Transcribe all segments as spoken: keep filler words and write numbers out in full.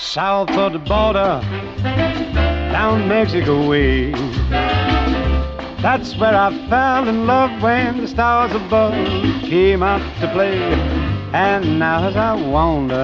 south of the border, down Mexico way. That's where I fell in love when the stars above came out to play. And now as I wander...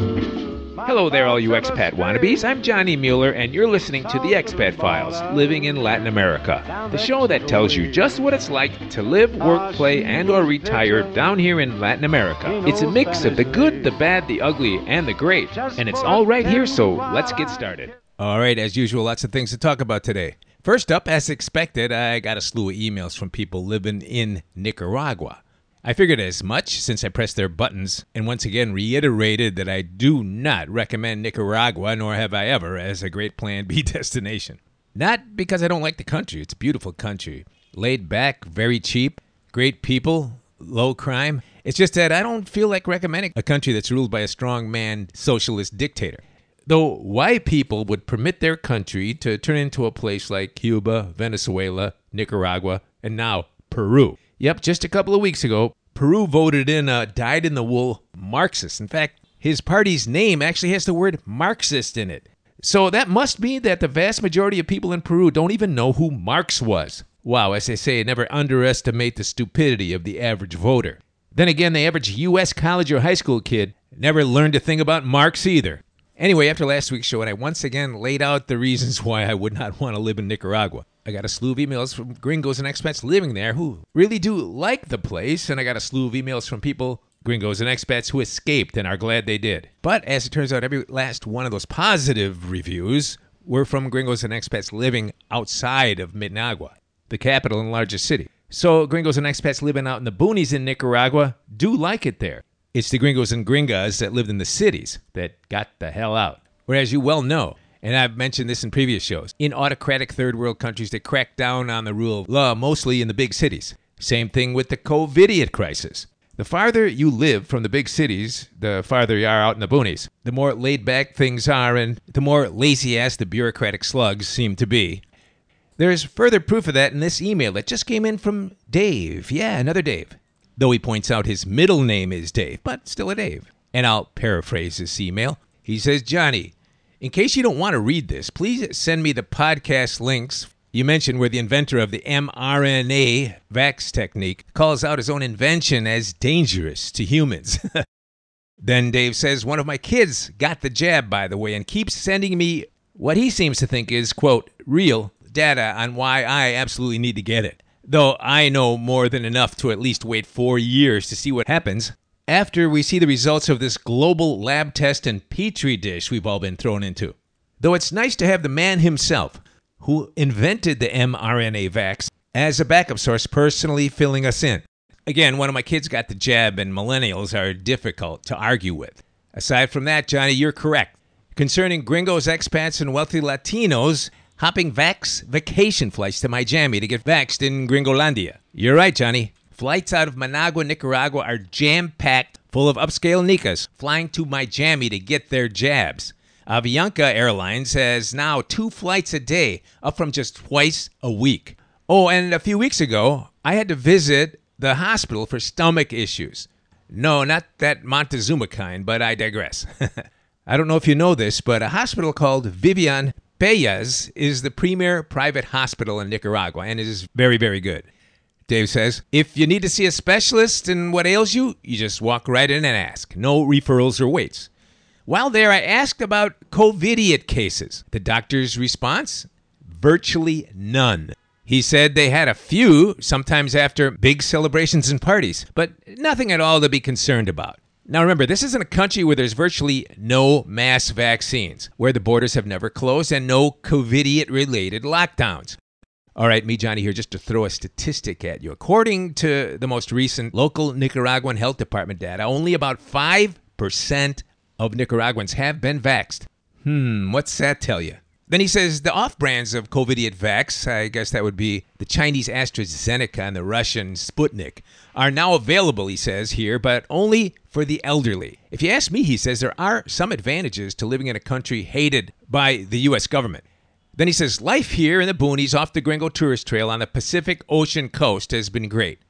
Hello there, all you expat wannabes. I'm Johnny Mueller, and you're listening to The Expat Files, Living in Latin America, the show that tells you just what it's like to live, work, play, and or retire down here in Latin America. It's a mix of the good, the bad, the ugly, and the great, and it's all right here, so let's get started. All right, as usual, lots of things to talk about today. First up, as expected, I got a slew of emails from people living in Nicaragua. I figured as much since I pressed their buttons and once again reiterated that I do not recommend Nicaragua, nor have I ever, as a great Plan B destination. Not because I don't like the country. It's a beautiful country. Laid back, very cheap, great people, low crime. It's just that I don't feel like recommending a country that's ruled by a strong-man socialist dictator. Though why people would permit their country to turn into a place like Cuba, Venezuela, Nicaragua, and now Peru. Yep, just a couple of weeks ago, Peru voted in a dyed-in-the-wool Marxist. In fact, his party's name actually has the word Marxist in it. So that must mean that the vast majority of people in Peru don't even know who Marx was. Wow, as they say, never underestimate the stupidity of the average voter. Then again, the average U S college or high school kid never learned a thing about Marx either. Anyway, after last week's show, and I once again laid out the reasons why I would not want to live in Nicaragua. I got a slew of emails from gringos and expats living there who really do like the place, and I got a slew of emails from people, gringos and expats, who escaped and are glad they did. But as it turns out, every last one of those positive reviews were from gringos and expats living outside of Managua, the capital and largest city. So gringos and expats living out in the boonies in Nicaragua do like it there. It's the gringos and gringas that lived in the cities that got the hell out. Whereas you well know, and I've mentioned this in previous shows, in autocratic third world countries that crack down on the rule of law, mostly in the big cities. Same thing with the COVID crisis. The farther you live from the big cities, the farther you are out in the boonies. The more laid back things are, and the more lazy-ass the bureaucratic slugs seem to be. There's further proof of that in this email that just came in from Dave. Yeah, another Dave. Though he points out his middle name is Dave, but still a Dave. And I'll paraphrase this email. He says, Johnny, in case you don't want to read this, please send me the podcast links you mentioned where the inventor of the mRNA vax technique calls out his own invention as dangerous to humans. Then Dave says, one of my kids got the jab, by the way, and keeps sending me what he seems to think is, quote, real data on why I absolutely need to get it. Though I know more than enough to at least wait four years to see what happens after we see the results of this global lab test and petri dish we've all been thrown into. Though it's nice to have the man himself, who invented the mRNA vax, as a backup source personally filling us in. Again, one of my kids got the jab, and millennials are difficult to argue with. Aside from that, Johnny, you're correct. Concerning gringos, expats, and wealthy Latinos hopping vax vacation flights to Miami to get vaxxed in Gringolandia. You're right, Johnny. Flights out of Managua, Nicaragua are jam-packed full of upscale Nicas flying to Miami to get their jabs. Avianca Airlines has now two flights a day, up from just twice a week. Oh, and a few weeks ago, I had to visit the hospital for stomach issues. No, not that Montezuma kind, but I digress. I don't know if you know this, but a hospital called Vivian Payas is the premier private hospital in Nicaragua and is very, very good. Dave says, if you need to see a specialist in what ails you, you just walk right in and ask. No referrals or waits. While there, I asked about COVID cases. The doctor's response? Virtually none. He said they had a few, sometimes after big celebrations and parties, but nothing at all to be concerned about. Now remember, this isn't a country where there's virtually no mass vaccines, where the borders have never closed, and no COVID-related lockdowns. All right, me, Johnny, here just to throw a statistic at you. According to the most recent local Nicaraguan health department data, only about five percent of Nicaraguans have been vaxxed. Hmm, what's that tell you? Then he says the off-brands of COVID vax, I guess that would be the Chinese AstraZeneca and the Russian Sputnik, are now available, he says, here, but only for the elderly. If you ask me, he says, there are some advantages to living in a country hated by the U S government. Then he says, life here in the boonies off the Gringo Tourist Trail on the Pacific Ocean coast has been great.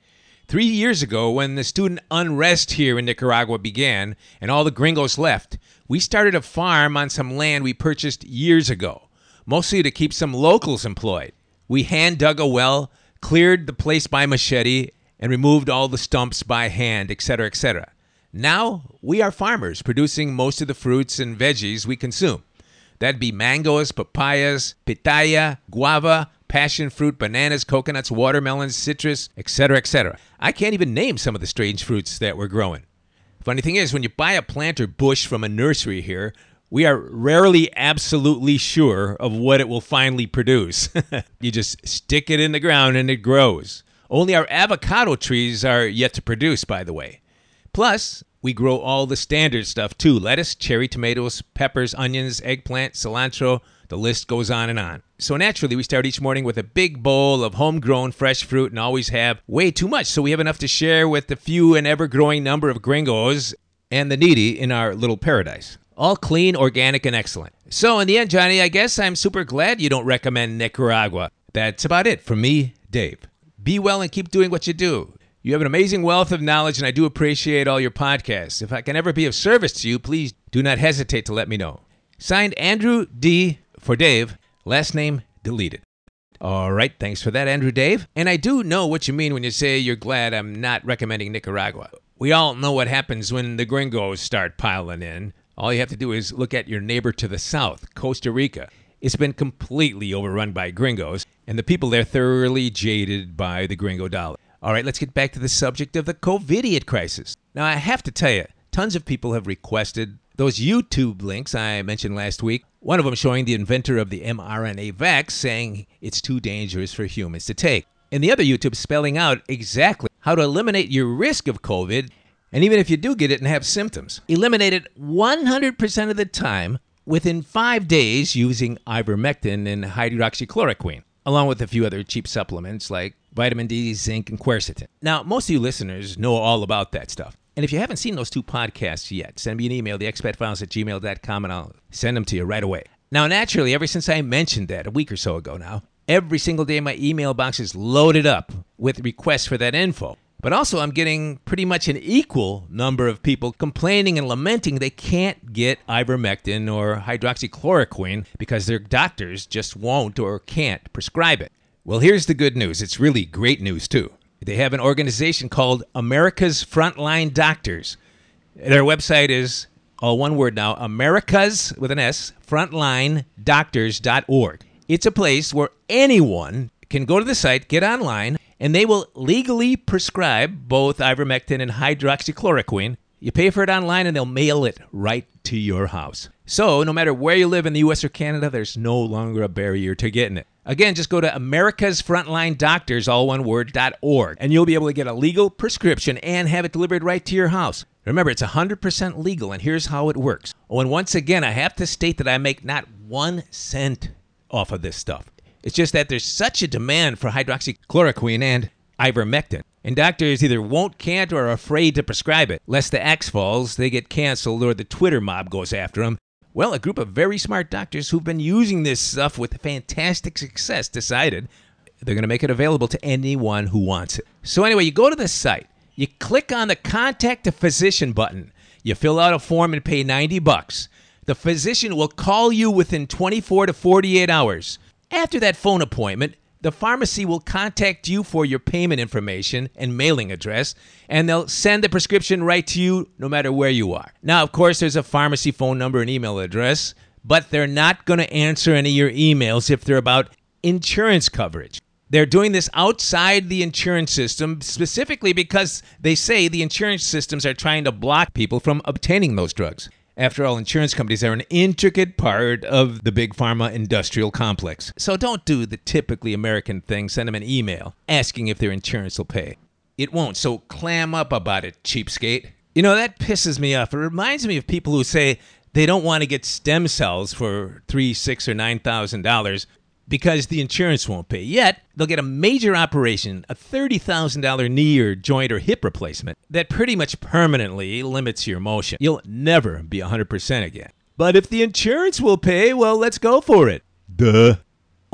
Three years ago, when the student unrest here in Nicaragua began and all the gringos left, we started a farm on some land we purchased years ago, mostly to keep some locals employed. We hand dug a well, cleared the place by machete, and removed all the stumps by hand, et cetera, et cetera. Now, we are farmers producing most of the fruits and veggies we consume. That'd be mangoes, papayas, pitaya, guava, passion fruit, bananas, coconuts, watermelons, citrus, et cetera, et cetera. I can't even name some of the strange fruits that we're growing. Funny thing is, when you buy a plant or bush from a nursery here, we are rarely absolutely sure of what it will finally produce. You just stick it in the ground and it grows. Only our avocado trees are yet to produce, by the way. Plus, we grow all the standard stuff too. Lettuce, cherry tomatoes, peppers, onions, eggplant, cilantro. The list goes on and on. So naturally, we start each morning with a big bowl of homegrown fresh fruit and always have way too much, so we have enough to share with the few and ever-growing number of gringos and the needy in our little paradise. All clean, organic, and excellent. So in the end, Johnny, I guess I'm super glad you don't recommend Nicaragua. That's about it from me, Dave. Be well and keep doing what you do. You have an amazing wealth of knowledge, and I do appreciate all your podcasts. If I can ever be of service to you, please do not hesitate to let me know. Signed, Andrew D. for Dave, last name deleted. All right, thanks for that, Andrew Dave. And I do know what you mean when you say you're glad I'm not recommending Nicaragua. We all know what happens when the gringos start piling in. All you have to do is look at your neighbor to the south, Costa Rica. It's been completely overrun by gringos, and the people there thoroughly jaded by the gringo dollar. All right, let's get back to the subject of the COVIDiot crisis. Now, I have to tell you, tons of people have requested those YouTube links I mentioned last week, one of them showing the inventor of the mRNA vax saying it's too dangerous for humans to take, and the other YouTube spelling out exactly how to eliminate your risk of COVID, and even if you do get it and have symptoms, eliminate it one hundred percent of the time within five days using ivermectin and hydroxychloroquine, along with a few other cheap supplements like vitamin D, zinc, and quercetin. Now, most of you listeners know all about that stuff. And if you haven't seen those two podcasts yet, send me an email, the expat files at gmail dot com, and I'll send them to you right away. Now, naturally, ever since I mentioned that a week or so ago now, every single day my email box is loaded up with requests for that info. But also, I'm getting pretty much an equal number of people complaining and lamenting they can't get ivermectin or hydroxychloroquine because their doctors just won't or can't prescribe it. Well, here's the good news. It's really great news, too. They have an organization called America's Frontline Doctors. Their website is, all one word now, America's, with an S, frontline doctors dot org. It's a place where anyone can go to the site, get online, and they will legally prescribe both ivermectin and hydroxychloroquine. You pay for it online, and they'll mail it right to your house. So no matter where you live in the U S or Canada, there's no longer a barrier to getting it. Again, just go to America's Frontline Doctors, all one word, dot org, and you'll be able to get a legal prescription and have it delivered right to your house. Remember, it's one hundred percent legal, and here's how it works. Oh, and once again, I have to state that I make not one cent off of this stuff. It's just that there's such a demand for hydroxychloroquine and ivermectin, and doctors either won't, can't, or are afraid to prescribe it, lest the axe falls, they get canceled, or the Twitter mob goes after them. Well, a group of very smart doctors who've been using this stuff with fantastic success decided they're going to make it available to anyone who wants it. So anyway, you go to the site, you click on the Contact a Physician button, you fill out a form and pay ninety bucks. The physician will call you within twenty-four to forty-eight hours. After that phone appointment, the pharmacy will contact you for your payment information and mailing address, and they'll send the prescription right to you no matter where you are. Now, of course, there's a pharmacy phone number and email address, but they're not going to answer any of your emails if they're about insurance coverage. They're doing this outside the insurance system specifically because they say the insurance systems are trying to block people from obtaining those drugs. After all, insurance companies are an intricate part of the big pharma industrial complex. So don't do the typically American thing, send them an email asking if their insurance will pay. It won't, so clam up about it, cheapskate. You know, that pisses me off. It reminds me of people who say they don't want to get stem cells for three, six, or nine thousand dollars because the insurance won't pay. Yet, they'll get a major operation, a thirty thousand dollars knee or joint or hip replacement that pretty much permanently limits your motion. You'll never be one hundred percent again. But if the insurance will pay, well, let's go for it. Duh.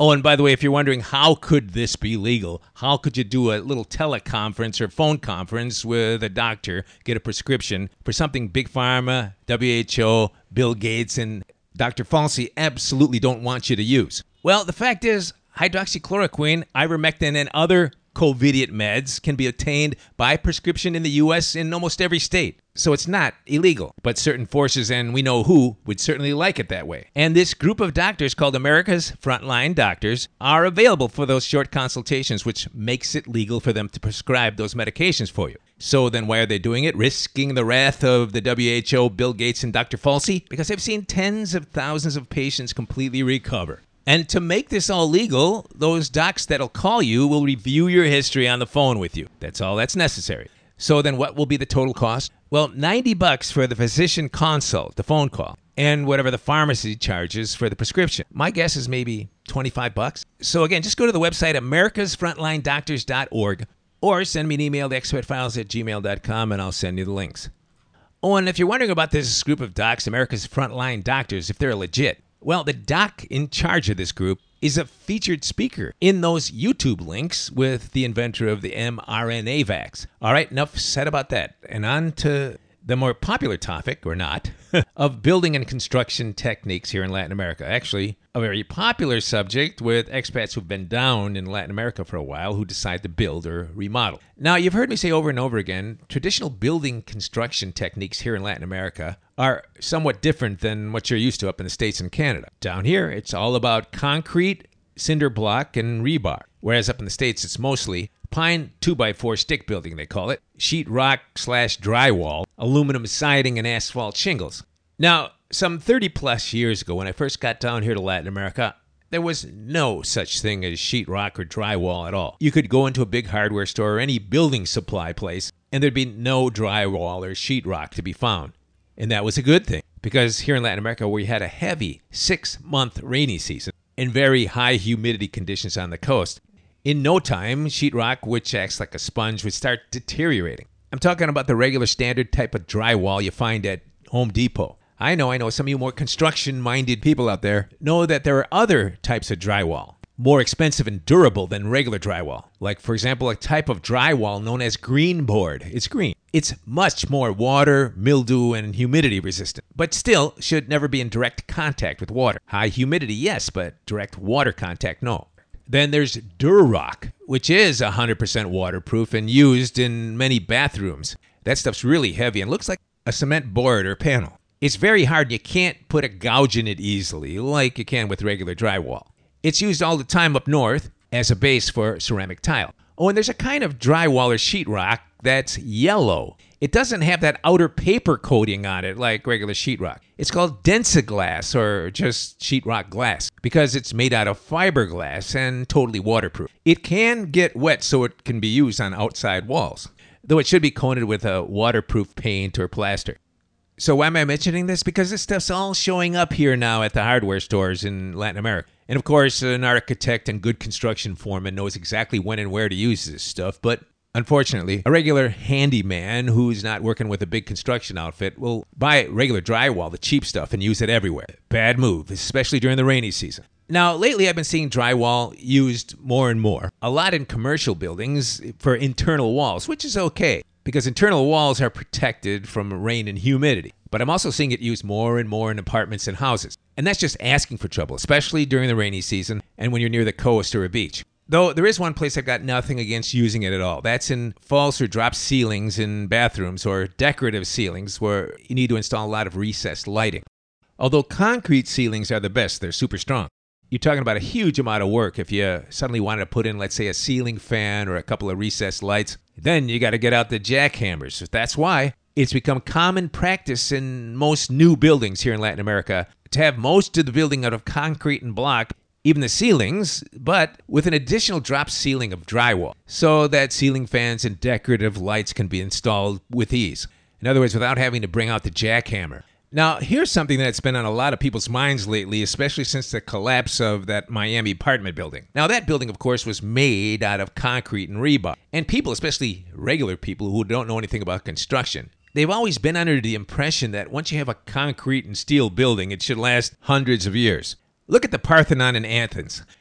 Oh, and by the way, if you're wondering how could this be legal, how could you do a little teleconference or phone conference with a doctor, get a prescription for something Big Pharma, W H O, Bill Gates, and Doctor Fauci absolutely don't want you to use? Well, the fact is, hydroxychloroquine, ivermectin, and other COVIDiot meds can be obtained by prescription in the U S in almost every state. So it's not illegal, but certain forces, and we know who, would certainly like it that way. And this group of doctors called America's Frontline Doctors are available for those short consultations, which makes it legal for them to prescribe those medications for you. So then why are they doing it? Risking the wrath of the W H O, Bill Gates, and Doctor Fauci? Because they've seen tens of thousands of patients completely recover. And to make this all legal, those docs that'll call you will review your history on the phone with you. That's all that's necessary. So then what will be the total cost? Well, ninety bucks for the physician consult, the phone call, and whatever the pharmacy charges for the prescription. My guess is maybe twenty-five bucks. So again, just go to the website americas frontline doctors dot org or send me an email to expatfiles at gmail dot com and I'll send you the links. Oh, and if you're wondering about this group of docs, America's Frontline Doctors, if they're legit, well, the doc in charge of this group is a featured speaker in those YouTube links with the inventor of the mRNA vax. All right, enough said about that. And on to the more popular topic, or not, of building and construction techniques here in Latin America. Actually, a very popular subject with expats who've been down in Latin America for a while who decide to build or remodel. Now, you've heard me say over and over again, traditional building construction techniques here in Latin America are somewhat different than what you're used to up in the States and Canada. Down here, it's all about concrete, cinder block, and rebar, whereas up in the States, it's mostly pine two by four stick building, they call it, sheet rock slash drywall, aluminum siding, and asphalt shingles. Now, some thirty plus years ago, when I first got down here to Latin America, there was no such thing as sheetrock or drywall at all. You could go into a big hardware store or any building supply place, and there'd be no drywall or sheetrock to be found. And that was a good thing, because here in Latin America, we had a heavy six-month rainy season and very high humidity conditions on the coast. In no time, sheetrock, which acts like a sponge, would start deteriorating. I'm talking about the regular standard type of drywall you find at Home Depot. I know, I know, some of you more construction-minded people out there know that there are other types of drywall, more expensive and durable than regular drywall. Like, for example, a type of drywall known as green board. It's green. It's much more water, mildew, and humidity resistant, but still should never be in direct contact with water. High humidity, yes, but direct water contact, no. Then there's Durock, which is one hundred percent waterproof and used in many bathrooms. That stuff's really heavy and looks like a cement board or panel. It's very hard. You can't put a gouge in it easily, like you can with regular drywall. It's used all the time up north as a base for ceramic tile. Oh, and there's a kind of drywall or sheetrock that's yellow. It doesn't have that outer paper coating on it like regular sheetrock. It's called Densaglass, or just sheetrock glass, because it's made out of fiberglass and totally waterproof. It can get wet, so it can be used on outside walls, though it should be coated with a waterproof paint or plaster. So why am I mentioning this? Because this stuff's all showing up here now at the hardware stores in Latin America. And of course, an architect and good construction foreman knows exactly when and where to use this stuff, but unfortunately, a regular handyman who's not working with a big construction outfit will buy regular drywall, the cheap stuff, and use it everywhere. Bad move, especially during the rainy season. Now, lately I've been seeing drywall used more and more, a lot in commercial buildings for internal walls, which is okay, because internal walls are protected from rain and humidity. But I'm also seeing it used more and more in apartments and houses. And that's just asking for trouble, especially during the rainy season and when you're near the coast or a beach. Though there is one place I've got nothing against using it at all. That's in false or drop ceilings in bathrooms or decorative ceilings where you need to install a lot of recessed lighting. Although concrete ceilings are the best, they're super strong. You're talking about a huge amount of work if you suddenly wanted to put in, let's say, a ceiling fan or a couple of recessed lights. Then you got to get out the jackhammers. That's why it's become common practice in most new buildings here in Latin America to have most of the building out of concrete and block, even the ceilings, but with an additional drop ceiling of drywall, so that ceiling fans and decorative lights can be installed with ease. In other words, without having to bring out the jackhammer. Now, here's something that's been on a lot of people's minds lately, especially since the collapse of that Miami apartment building. Now, that building, of course, was made out of concrete and rebar. And people, especially regular people who don't know anything about construction, they've always been under the impression that once you have a concrete and steel building, it should last hundreds of years. Look at the Parthenon in Athens.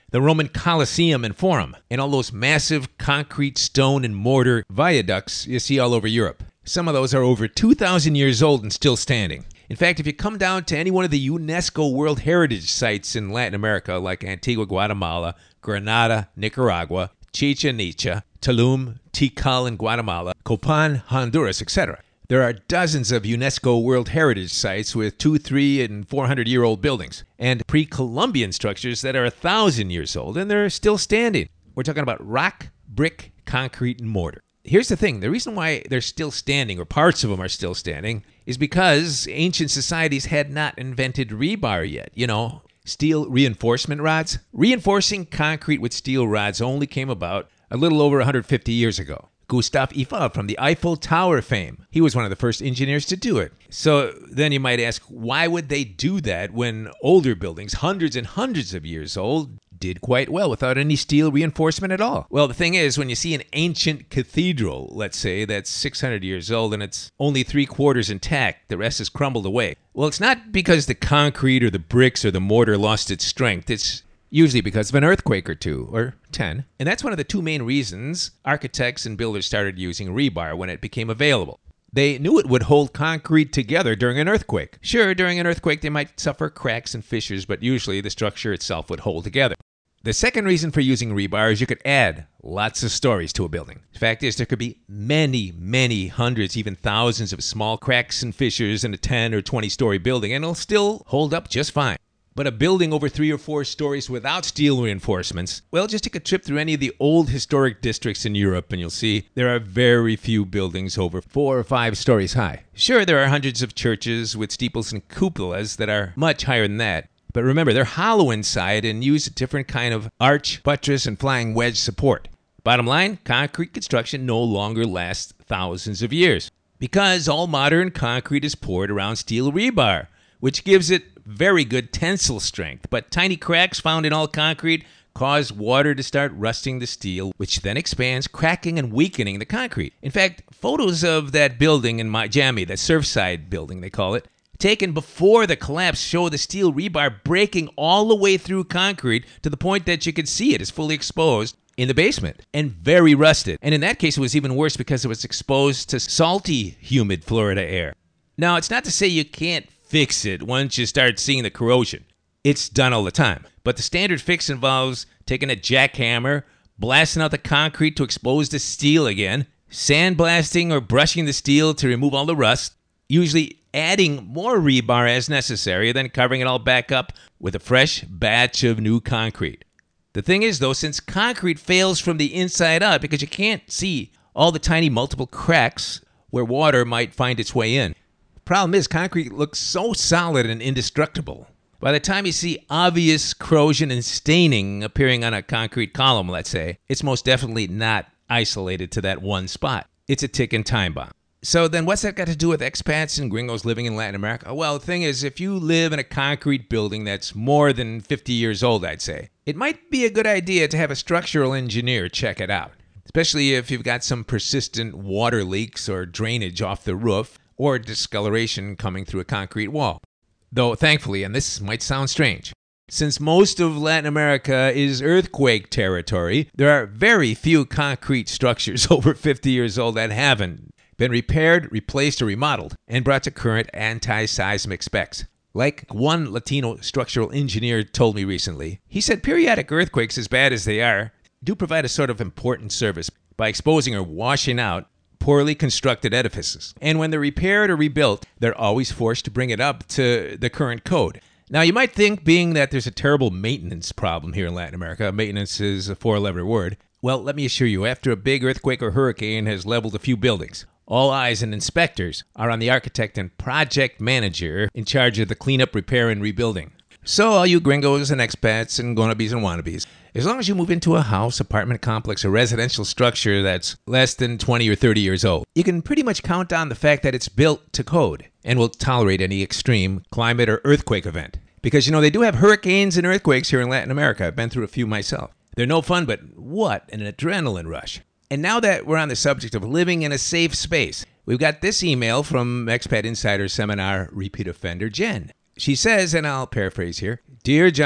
the Roman Colosseum and Forum, and all those massive concrete, stone, and mortar viaducts you see all over Europe. Some of those are over two thousand years old and still standing. In fact, if you come down to any one of the UNESCO World Heritage Sites in Latin America, like Antigua, Guatemala, Grenada, Nicaragua, Chichen Itza, Tulum, Tikal in Guatemala, Copan, Honduras, et cetera, there are dozens of UNESCO World Heritage Sites with two, three, and four hundred year old buildings, and pre-Columbian structures that are a thousand years old, and they're still standing. We're talking about rock, brick, concrete, and mortar. Here's the thing. The reason why they're still standing, or parts of them are still standing, is because ancient societies had not invented rebar yet. You know, steel reinforcement rods. Reinforcing concrete with steel rods only came about a little over one hundred fifty years ago. Gustave Eiffel from the Eiffel Tower fame. He was one of the first engineers to do it. So then you might ask, why would they do that when older buildings, hundreds and hundreds of years old, did quite well without any steel reinforcement at all? Well, the thing is, when you see an ancient cathedral, let's say, that's six hundred years old and it's only three quarters intact, the rest is crumbled away. Well, it's not because the concrete or the bricks or the mortar lost its strength. It's usually because of an earthquake or two, or ten. And that's one of the two main reasons architects and builders started using rebar when it became available. They knew it would hold concrete together during an earthquake. Sure, during an earthquake they might suffer cracks and fissures, but usually the structure itself would hold together. The second reason for using rebar is you could add lots of stories to a building. The fact is, there could be many, many hundreds, even thousands of small cracks and fissures in a ten or twenty story building, and it'll still hold up just fine. But a building over three or four stories without steel reinforcements, well, just take a trip through any of the old historic districts in Europe and you'll see there are very few buildings over four or five stories high. Sure, there are hundreds of churches with steeples and cupolas that are much higher than that. But remember, they're hollow inside and use a different kind of arch, buttress, and flying wedge support. Bottom line, concrete construction no longer lasts thousands of years because all modern concrete is poured around steel rebar, which gives it very good tensile strength. But tiny cracks found in all concrete cause water to start rusting the steel, which then expands, cracking and weakening the concrete. In fact, photos of that building in Miami, that Surfside building they call it, taken before the collapse show the steel rebar breaking all the way through concrete to the point that you could see it is fully exposed in the basement and very rusted. And in that case, it was even worse because it was exposed to salty, humid Florida air. Now, it's not to say you can't fix it once you start seeing the corrosion. It's done all the time. But the standard fix involves taking a jackhammer, blasting out the concrete to expose the steel again, sandblasting or brushing the steel to remove all the rust, usually adding more rebar as necessary, then covering it all back up with a fresh batch of new concrete. The thing is, though, since concrete fails from the inside out because you can't see all the tiny multiple cracks where water might find its way in, the problem is concrete looks so solid and indestructible. By the time you see obvious corrosion and staining appearing on a concrete column, let's say, it's most definitely not isolated to that one spot. It's a ticking time bomb. So then what's that got to do with expats and gringos living in Latin America? Well, the thing is, if you live in a concrete building that's more than fifty years old, I'd say, it might be a good idea to have a structural engineer check it out, especially if you've got some persistent water leaks or drainage off the roof or discoloration coming through a concrete wall. Though, thankfully, and this might sound strange, since most of Latin America is earthquake territory, there are very few concrete structures over fifty years old that haven't been repaired, replaced, or remodeled, and brought to current anti-seismic specs. Like one Latino structural engineer told me recently, he said periodic earthquakes, as bad as they are, do provide a sort of important service by exposing or washing out poorly constructed edifices. And when they're repaired or rebuilt, they're always forced to bring it up to the current code. Now, you might think, being that there's a terrible maintenance problem here in Latin America, maintenance is a four-letter word, well, let me assure you, after a big earthquake or hurricane has leveled a few buildings, all eyes and inspectors are on the architect and project manager in charge of the cleanup, repair, and rebuilding. So all you gringos and expats and gonnabes and wannabes, as long as you move into a house, apartment complex, or residential structure that's less than twenty or thirty years old, you can pretty much count on the fact that it's built to code and will tolerate any extreme climate or earthquake event. Because, you know, they do have hurricanes and earthquakes here in Latin America. I've been through a few myself. They're no fun, but what an adrenaline rush. And now that we're on the subject of living in a safe space, we've got this email from Expat Insider Seminar repeat offender Jen. She says, and I'll paraphrase here, "Dear Johnny,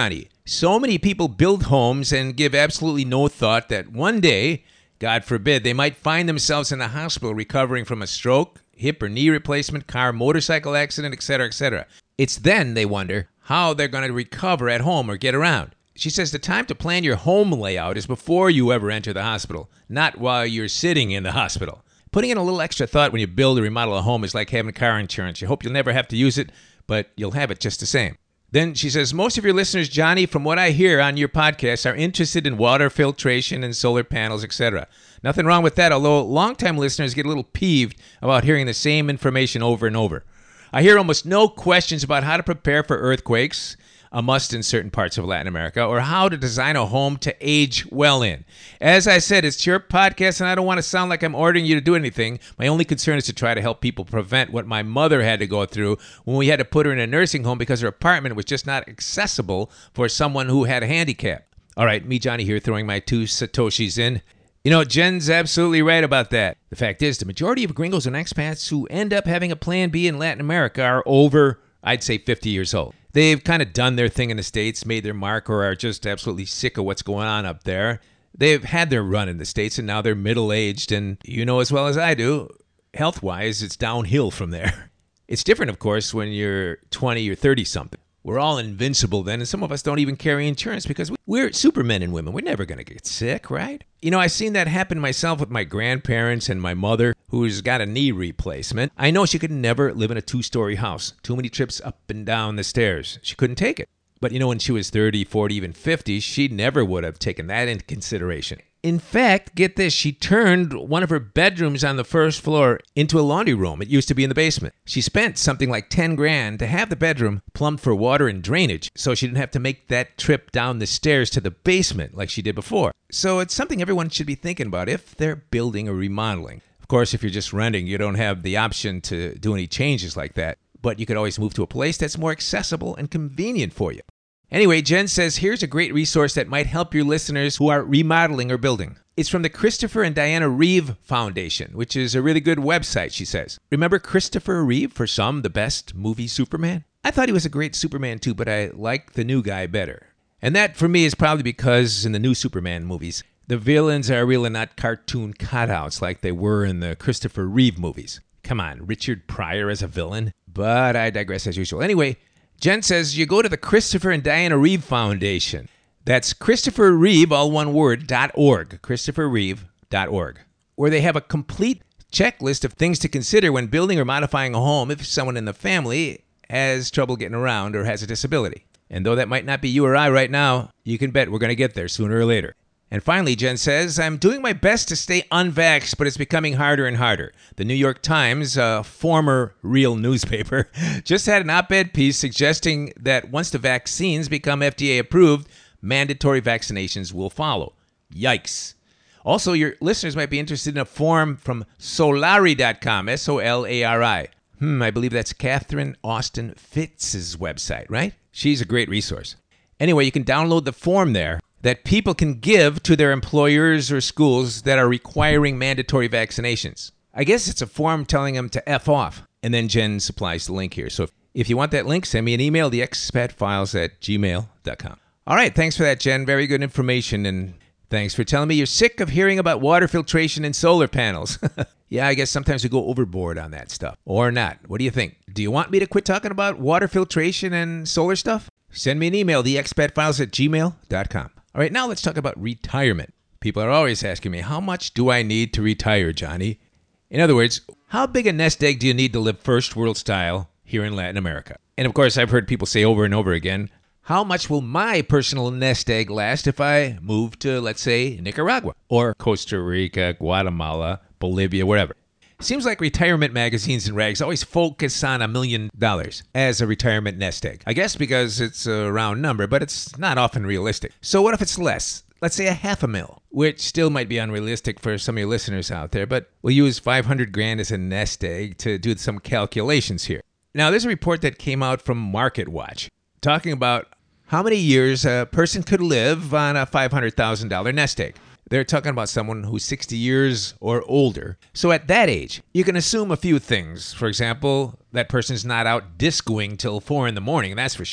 So many people build homes and give absolutely no thought that one day, God forbid, they might find themselves in a hospital recovering from a stroke, hip or knee replacement, car, motorcycle accident, et cetera, et cetera. It's then they wonder how they're going to recover at home or get around. She says the time to plan your home layout is before you ever enter the hospital, not while you're sitting in the hospital. Putting in a little extra thought when you build or remodel a home is like having car insurance. You hope you'll never have to use it, but you'll have it just the same. Then she says, most of your listeners, Johnny, from what I hear on your podcast, are interested in water filtration and solar panels, et cetera. Nothing wrong with that, although longtime listeners get a little peeved about hearing the same information over and over. I hear almost no questions about how to prepare for earthquakes, a must in certain parts of Latin America, or how to design a home to age well in. As I said, it's your podcast, and I don't want to sound like I'm ordering you to do anything. My only concern is to try to help people prevent what my mother had to go through when we had to put her in a nursing home because her apartment was just not accessible for someone who had a handicap. All right, me, Johnny, here throwing my two Satoshis in. You know, Jen's absolutely right about that. The fact is, the majority of gringos and expats who end up having a plan B in Latin America are over, I'd say, fifty years old. They've kind of done their thing in the States, made their mark, or are just absolutely sick of what's going on up there. They've had their run in the States, and now they're middle-aged, and you know as well as I do, health-wise, it's downhill from there. It's different, of course, when you're twenty or thirty-something. We're all invincible then, and some of us don't even carry insurance because we're supermen and women. We're never going to get sick, right? You know, I've seen that happen myself with my grandparents and my mother, who's got a knee replacement. I know she could never live in a two-story house. Too many trips up and down the stairs. She couldn't take it. But you know, when she was thirty, forty, even fifty, she never would have taken that into consideration. In fact, get this, she turned one of her bedrooms on the first floor into a laundry room. It used to be in the basement. She spent something like ten grand to have the bedroom plumbed for water and drainage so she didn't have to make that trip down the stairs to the basement like she did before. So it's something everyone should be thinking about if they're building or remodeling. Of course, if you're just renting, you don't have the option to do any changes like that, but you could always move to a place that's more accessible and convenient for you. Anyway, Jen says, here's a great resource that might help your listeners who are remodeling or building. It's from the Christopher and Diana Reeve Foundation, which is a really good website, she says. Remember Christopher Reeve, for some, the best movie Superman? I thought he was a great Superman too, but I like the new guy better. And that, for me, is probably because in the new Superman movies, the villains are really not cartoon cutouts like they were in the Christopher Reeve movies. Come on, Richard Pryor as a villain? But I digress as usual. Anyway, Jen says you go to the Christopher and Diana Reeve Foundation. That's Christopher Reeve, all one word, dot org, christopher reeve dot org, where they have a complete checklist of things to consider when building or modifying a home if someone in the family has trouble getting around or has a disability. And though that might not be you or I right now, you can bet we're going to get there sooner or later. And finally, Jen says, I'm doing my best to stay unvaxxed, but it's becoming harder and harder. The New York Times, a former real newspaper, just had an op-ed piece suggesting that once the vaccines become F D A approved, mandatory vaccinations will follow. Yikes. Also, your listeners might be interested in a form from solari dot com, S O L A R I. Hmm, I believe that's Catherine Austin Fitz's website, right? She's a great resource. Anyway, you can download the form there that people can give to their employers or schools that are requiring mandatory vaccinations. I guess it's a form telling them to F off. And then Jen supplies the link here. So if you want that link, send me an email, the expat files at gmail dot com. All right, thanks for that, Jen. Very good information. And thanks for telling me you're sick of hearing about water filtration and solar panels. Yeah, I guess sometimes we go overboard on that stuff. Or not. What do you think? Do you want me to quit talking about water filtration and solar stuff? Send me an email, the expat files at gmail dot com. All right, now let's talk about retirement. People are always asking me, how much do I need to retire, Johnny? In other words, how big a nest egg do you need to live first world style here in Latin America? And of course, I've heard people say over and over again, how much will my personal nest egg last if I move to, let's say, Nicaragua or Costa Rica, Guatemala, Bolivia, wherever? Seems like retirement magazines and rags always focus on a million dollars as a retirement nest egg. I guess because it's a round number, but it's not often realistic. So what if it's less? Let's say a half a mil, which still might be unrealistic for some of your listeners out there, but we'll use five hundred grand as a nest egg to do some calculations here. Now, there's a report that came out from MarketWatch talking about how many years a person could live on a five hundred thousand dollars nest egg. They're talking about someone who's sixty years or older. So at that age, you can assume a few things. For example, that person's not out discoing till four in the morning, that's for sure.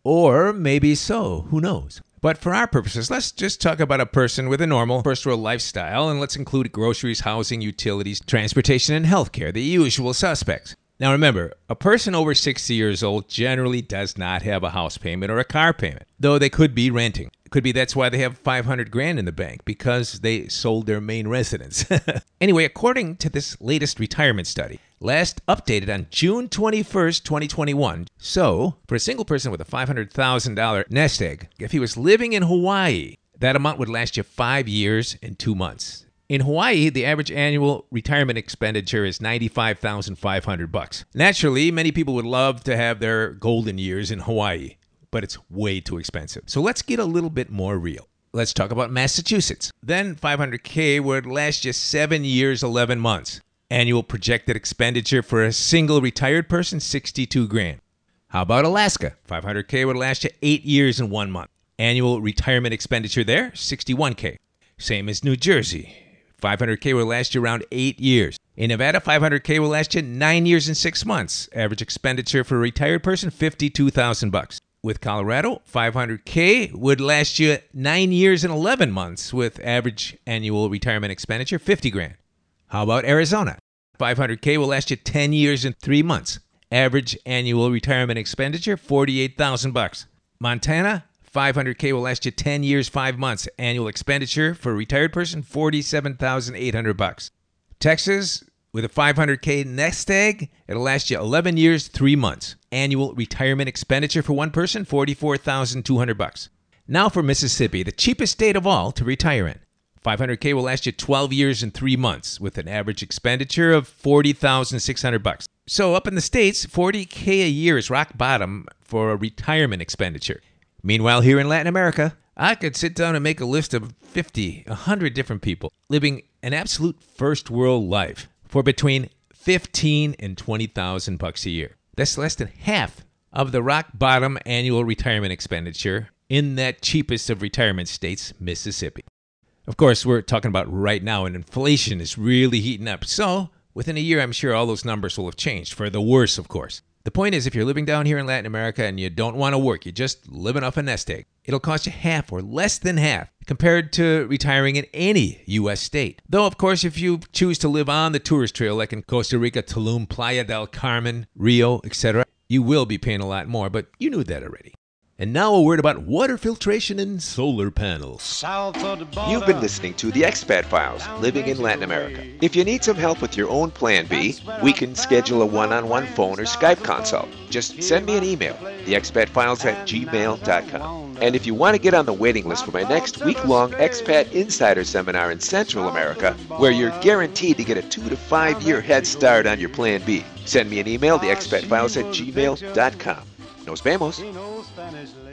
Or maybe so, who knows? But for our purposes, let's just talk about a person with a normal first world lifestyle, and let's include groceries, housing, utilities, transportation, and healthcare, the usual suspects. Now remember, a person over sixty years old generally does not have a house payment or a car payment, though they could be renting. It could be that's why they have five hundred grand in the bank, because they sold their main residence. Anyway, according to this latest retirement study, last updated on June twenty-first, twenty twenty-one, so for a single person with a five hundred thousand dollars nest egg, if he was living in Hawaii, that amount would last you five years and two months. In Hawaii, the average annual retirement expenditure is ninety-five thousand five hundred bucks. Naturally, many people would love to have their golden years in Hawaii, but it's way too expensive. So let's get a little bit more real. Let's talk about Massachusetts. Then five hundred K would last you seven years, eleven months. Annual projected expenditure for a single retired person, sixty-two grand. How about Alaska? five hundred K would last you eight years and one month. Annual retirement expenditure there, sixty-one K. Same as New Jersey. five hundred K will last you around eight years. In Nevada, five hundred K will last you nine years and six months. Average expenditure for a retired person, fifty-two thousand bucks. With Colorado, five hundred K would last you nine years and eleven months, with average annual retirement expenditure, fifty grand. How about Arizona? five hundred K will last you ten years and three months. Average annual retirement expenditure, forty-eight thousand bucks. Montana, five hundred K will last you ten years, five months. Annual expenditure for a retired person, forty-seven thousand eight hundred bucks. Texas, with a five hundred K nest egg, it'll last you eleven years, three months. Annual retirement expenditure for one person, forty-four thousand two hundred bucks. Now for Mississippi, the cheapest state of all to retire in. five hundred K will last you twelve years and three months, with an average expenditure of forty thousand six hundred bucks. So up in the States, forty K a year is rock bottom for a retirement expenditure. Meanwhile, here in Latin America, I could sit down and make a list of fifty, one hundred different people living an absolute first world life for between fifteen and twenty thousand bucks a year. That's less than half of the rock bottom annual retirement expenditure in that cheapest of retirement states, Mississippi. Of course, we're talking about right now, and inflation is really heating up. So within a year, I'm sure all those numbers will have changed, for the worse, of course. The point is, if you're living down here in Latin America and you don't want to work, you're just living off a nest egg, it'll cost you half or less than half compared to retiring in any U S state. Though, of course, if you choose to live on the tourist trail, like in Costa Rica, Tulum, Playa del Carmen, Rio, et cetera, you will be paying a lot more, but you knew that already. And now a word about water filtration and solar panels. South of the border. You've been listening to the Expat Files, Living in Latin America. If you need some help with your own Plan B, we can schedule a one-on-one phone or Skype consult. Just send me an email, the expat files at gmail dot com. And if you want to get on the waiting list for my next week-long Expat Insider Seminar in Central America, where you're guaranteed to get a two to five year head start on your Plan B, send me an email, the expat files at gmail dot com. Nos vemos. He knows Spanish.